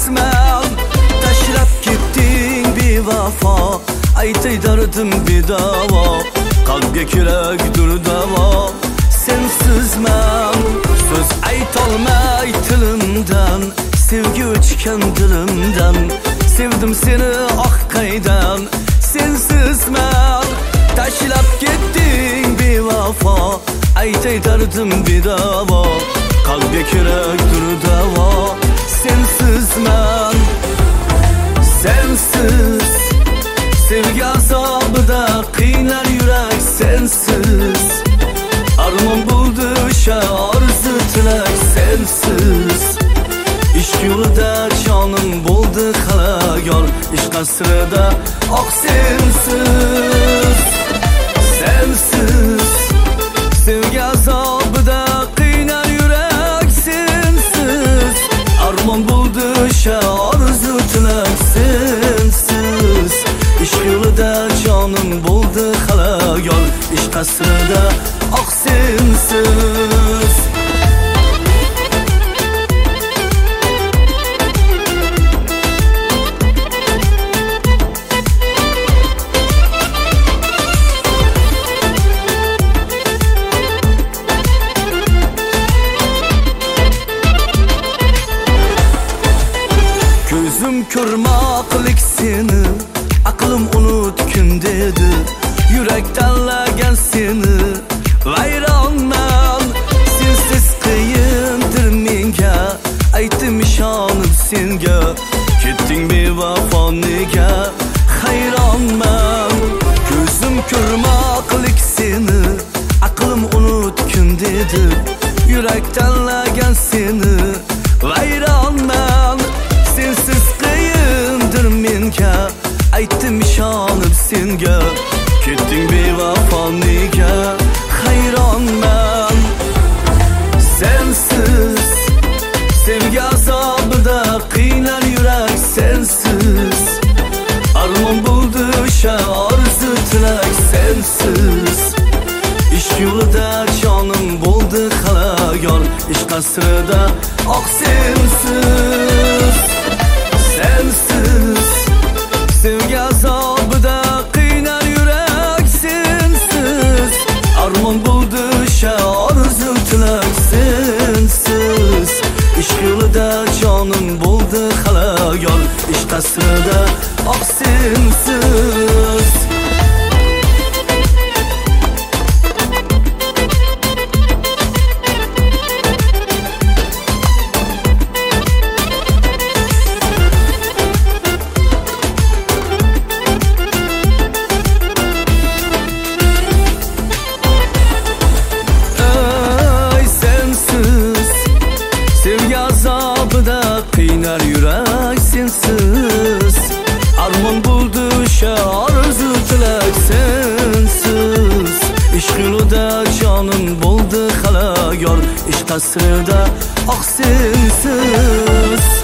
sensizman. Tashlab ketding bevafo, aytay dardim bedavo. Qalbga kerakdir davo, sensizman. So'z aytolmay tilimdan, sevgi o'chgan dilimdan. Sevdim seni ah qaydan, sensizman. Tashlab ketding bevafo, aytay dardim bedavo. Qalbga kerakdir davo, sensizman. Sensiz sevgi azobida qiynar yurak, sensiz armon bo'ldi o'sha orzu tilak, sensiz ishq yo'lida jonim bo'ldi xalayor, ishq asrida oq sensiz. Sensiz sevgi azobida qiynar yurak, sensiz armon bo'ldi o'sha orzu tilak, sensiz ishq yo'lida jonim bo'ldi xalayor, ishq asrida oq sensiz. Ko'zim ko'rmoqlik seni, aqlim unutgin dedi. Yurak tanlagan seni, vayronman. Sensiz qiyindir menga, aytdim ishonib senga. Ketding bevafo nega, hayronman. Ko'zim ko'rmoqlik seni, aqlim unutgin dedi. Yurak tanlagan seni, vayronman. Sensiz qiyindir menga, aytdim ishonib senga. Ketding bevafo nega, hayronman. Sensiz sevgi azobida qiynar yurak, sensiz armon bo'ldi o'sha orzu tilak, sensiz ishq yo'lida jonim bo'ldi xalayor, ishq asrida oq sensiz. Sensiz sevgi azobida qiynar yurak, sensiz armon bo'ldi o'sha orzu tilak, sensiz ishq yo'lida jonim bo'ldi xalayor, ishq asrida oq sensiz. Sevgi azobida qiynar yurak, sensiz armon bo'ldi o'sha orzu tilak, sensiz ishq yo'lida jonim bo'ldi xalayor, ishq asrida oq sensiz.